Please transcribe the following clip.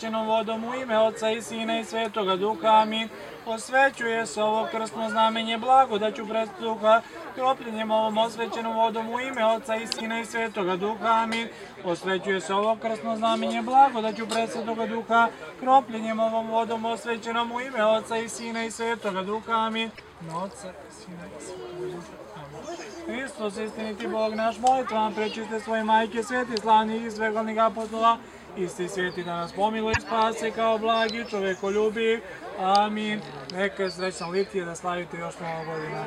vodom u ime Oca i Sina i Svetoga Duha, amin. Osvećuje se ovo krstno znamenje blagodaću Duha, kropljenjem ovom osvećenom vodom u ime Oca i Sina i Svetoga Duha, amin. Osvećuje se ovo krstno znamenje blagodaću Presvetoga Duha, kropljenjem ovom vodom osvećenom u ime Oca i Sina i Svetoga Duha, amin. Na Oca i Sina i Svetoga Duha, amin. Hristos, istiniti Bog naš, molitvam prečiste svoje majke, sveti slavnih i svegalnih apostola, isti sveti da nas pomiluj i spase kao blagi čovekoljubiv. Amin. Neka je srećna litija da slavite još mnogo godina.